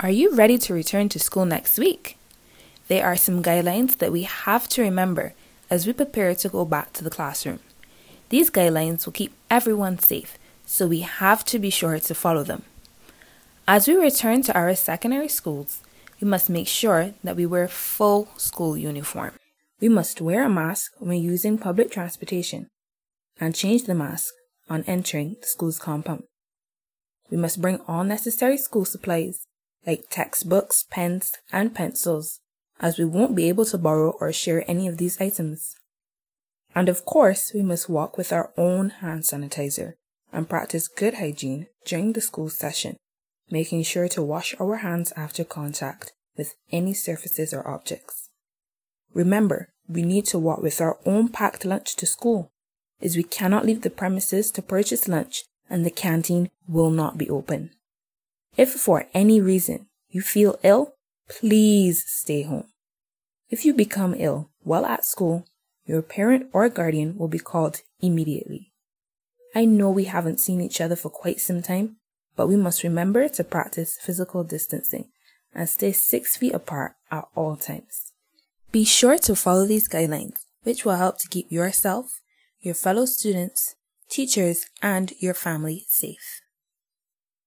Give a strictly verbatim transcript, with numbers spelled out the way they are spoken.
Are you ready to return to school next week? There are some guidelines that we have to remember as we prepare to go back to the classroom. These guidelines will keep everyone safe, so we have to be sure to follow them. As we return to our secondary schools, we must make sure that we wear full school uniform. We must wear a mask when using public transportation and change the mask on entering the school's compound. We must bring all necessary school supplies like textbooks, pens, and pencils, as we won't be able to borrow or share any of these items. And of course, we must walk with our own hand sanitizer and practice good hygiene during the school session, making sure to wash our hands after contact with any surfaces or objects. Remember, we need to walk with our own packed lunch to school, as we cannot leave the premises to purchase lunch and the canteen will not be open. If for any reason you feel ill, please stay home. If you become ill while at school, your parent or guardian will be called immediately. I know we haven't seen each other for quite some time, but we must remember to practice physical distancing and stay six feet apart at all times. Be sure to follow these guidelines, which will help to keep yourself, your fellow students, teachers, and your family safe.